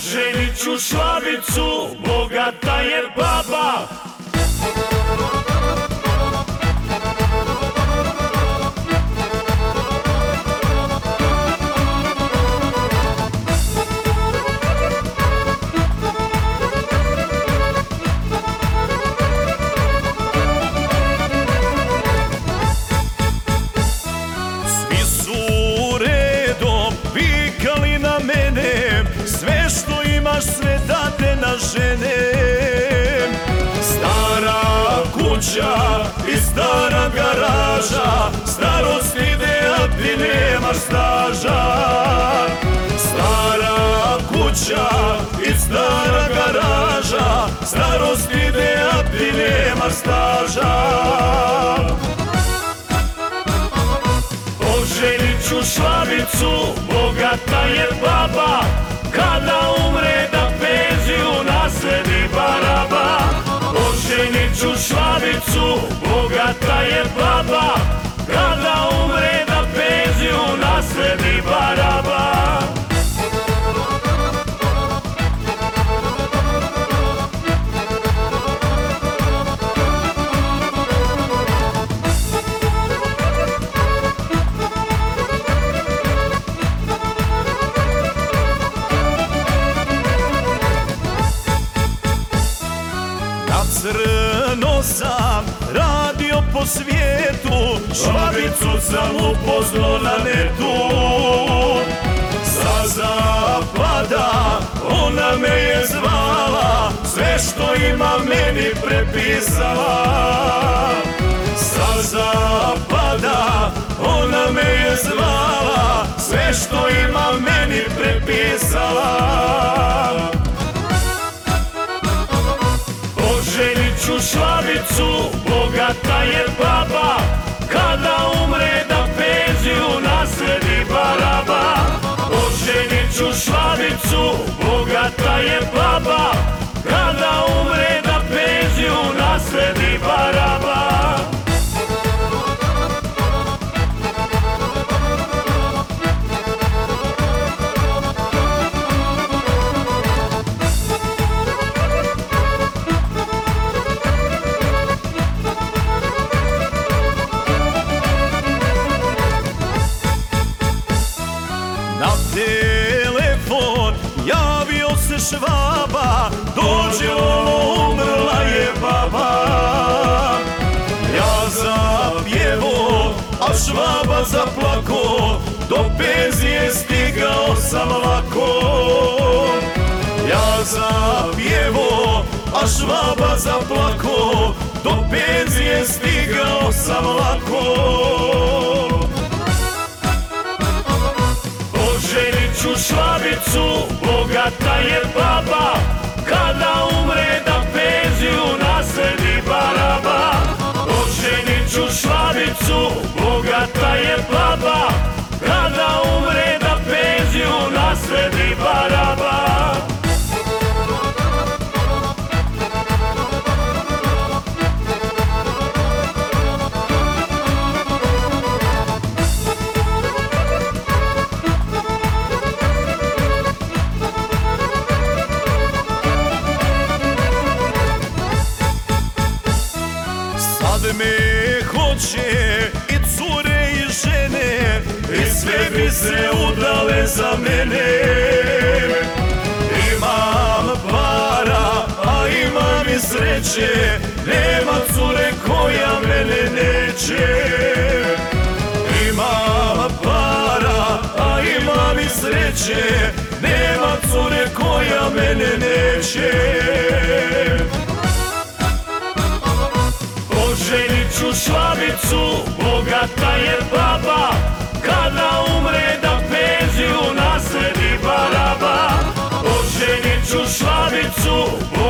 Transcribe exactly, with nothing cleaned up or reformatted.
Oženit ću švabicu, bogata je baba. Svi su redom vikali na mene, sve što imaš sve da te naženem. Stara kuća i stara garaža, starost ide a ti nemaš staža. Stara kuća i stara garaža, starost ide a ti nemaš staža. Oženit ću švabicu, bogata je baba. Kada umre da penziju nasledi baraba. Oženit ću švabicu, bogata je baba. Kada umre da penziju nasledi baraba. Crno sam radio po svijetu, švabicu sam upoznao na netu. Sa zapada ona me je zvala, sve što ima meni prepisala. Sa zapada ona me je zvala, sve što ima meni prepisala. Oženit ću švabicu, bogata je baba. Kada umre da penziju nasledi baraba. Oženit ću švabicu, bogata je baba. Kada umre da penziju nasledi baraba. Na telefon javio se švaba, dođe ono, umrla je baba. Ja zapjevo, a švaba zaplako, do penzije stigao sam lako. Ja zapjevo, a švaba zaplako, do penzije stigao sam lako. Oženit ću švabicu, bogata je baba. Kada umre da penziju nasledi baraba. Oženit ću švabicu, bogata je baba. Kada umre da penziju nasledi baraba. Sad me hoće i cure i žene, i sve bi se udale za mene. Imam para, a imam i sreće, nema cure koja mene neće. Imam para, a imam i sreće, nema cure koja mene neće. Oženit ću švabicu, bogata je baba. Kada umre da penziju nasledi baraba. Oženit ću švabicu,